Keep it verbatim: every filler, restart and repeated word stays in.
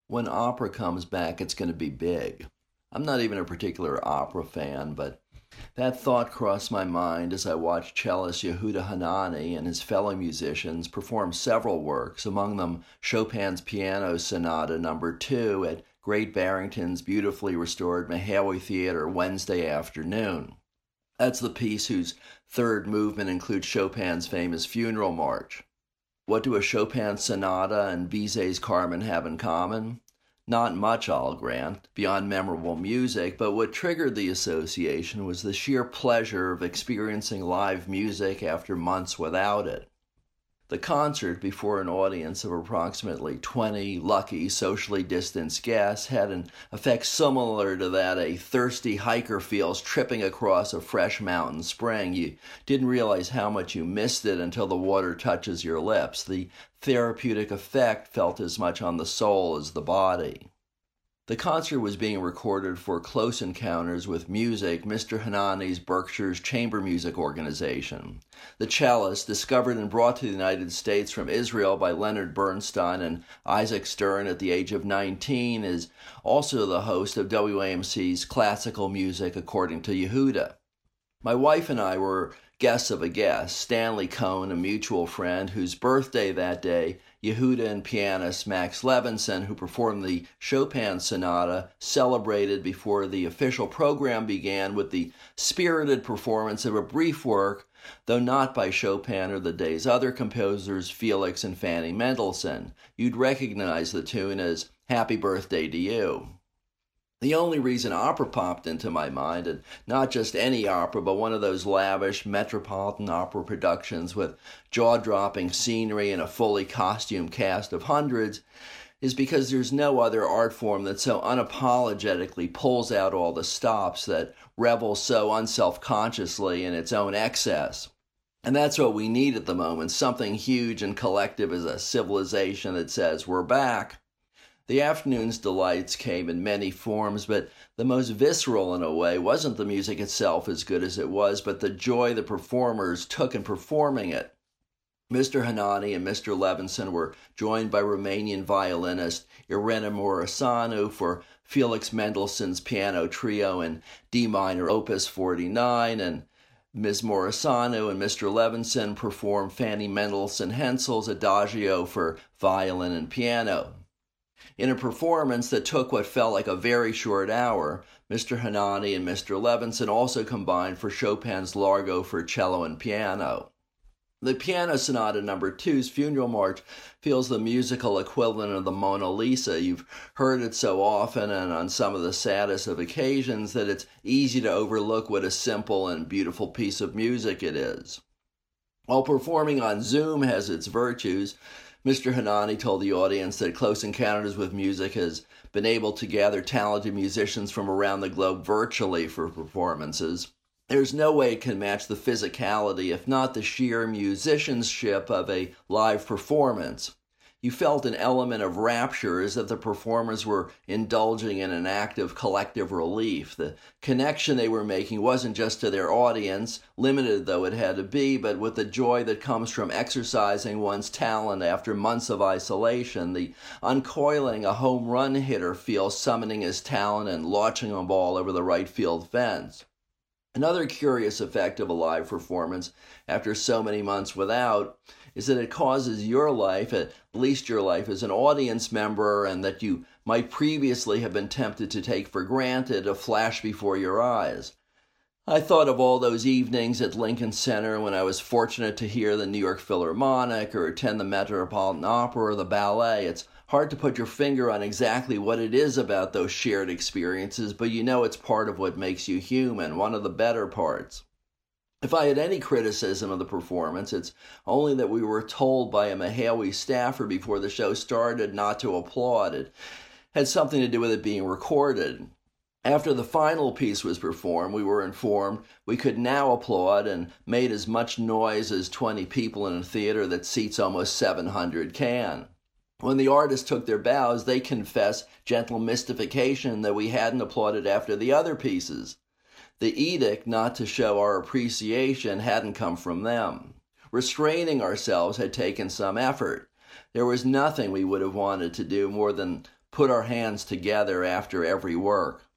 when opera comes back, it's going to be big. I'm not even a particular opera fan, but that thought crossed my mind as I watched cellist Yehuda Hanani and his fellow musicians perform several works, among them Chopin's Piano Sonata Number two at Great Barrington's beautifully restored Mahawi Theater Wednesday afternoon. That's the piece whose third movement includes Chopin's famous Funeral March. What do a Chopin sonata and Bizet's Carmen have in common? Not much, I'll grant, beyond memorable music, but what triggered the association was the sheer pleasure of experiencing live music after months without it. The concert, before an audience of approximately twenty lucky, socially distanced guests, had an effect similar to that a thirsty hiker feels tripping across a fresh mountain spring. You didn't realize how much you missed it until the water touches your lips. The therapeutic effect felt as much on the soul as the body. The concert was being recorded for Close Encounters with Music, Mister Hanani's Berkshire's chamber music organization. The cellist, discovered and brought to the United States from Israel by Leonard Bernstein and Isaac Stern at the age of nineteen, is also the host of W A M C's Classical Music According to Yehuda. My wife and I were guests of a guest, Stanley Cohn, a mutual friend, whose birthday that day Yehuda and pianist Max Levinson, who performed the Chopin Sonata, celebrated before the official program began with the spirited performance of a brief work, though not by Chopin or the day's other composers, Felix and Fanny Mendelssohn. You'd recognize the tune as Happy Birthday to You. The only reason opera popped into my mind, and not just any opera, but one of those lavish Metropolitan Opera productions with jaw-dropping scenery and a fully costumed cast of hundreds, is because there's no other art form that so unapologetically pulls out all the stops, that revels so unself-consciously in its own excess. And that's what we need at the moment, something huge and collective as a civilization that says, we're back. The afternoon's delights came in many forms, but the most visceral in a way wasn't the music itself as good as it was, but the joy the performers took in performing it. Mister Hanani and Mister Levinson were joined by Romanian violinist Irena Mureșanu for Felix Mendelssohn's Piano Trio in D minor Opus forty-nine, and Miz Mureșanu and Mister Levinson performed Fanny Mendelssohn Hensel's Adagio for violin and piano. In a performance that took what felt like a very short hour, Mister Hanani and Mister Levinson also combined for Chopin's Largo for cello and piano. The Piano Sonata Number two's Funeral March feels the musical equivalent of the Mona Lisa. You've heard it so often and on some of the saddest of occasions that it's easy to overlook what a simple and beautiful piece of music it is. While performing on Zoom has its virtues, Mister Hanani told the audience that Close Encounters with Music has been able to gather talented musicians from around the globe virtually for performances. There's no way it can match the physicality, if not the sheer musicianship of a live performance. You felt an element of rapture as if the performers were indulging in an act of collective relief. The connection they were making wasn't just to their audience, limited though it had to be, but with the joy that comes from exercising one's talent after months of isolation, the uncoiling a home run hitter feels summoning his talent and launching a ball over the right field fence. Another curious effect of a live performance after so many months without is that it causes your life, at least your life as an audience member, and that you might previously have been tempted to take for granted, to flash before your eyes. I thought of all those evenings at Lincoln Center when I was fortunate to hear the New York Philharmonic or attend the Metropolitan Opera or the ballet. It's hard to put your finger on exactly what it is about those shared experiences, but you know it's part of what makes you human, one of the better parts. If I had any criticism of the performance, it's only that we were told by a Mahawi staffer before the show started not to applaud. It had something to do with it being recorded. After the final piece was performed, we were informed we could now applaud and made as much noise as twenty people in a theater that seats almost seven hundred can. When the artists took their bows, they confessed gentle mystification that we hadn't applauded after the other pieces. The edict not to show our appreciation hadn't come from them. Restraining ourselves had taken some effort. There was nothing we would have wanted to do more than put our hands together after every work.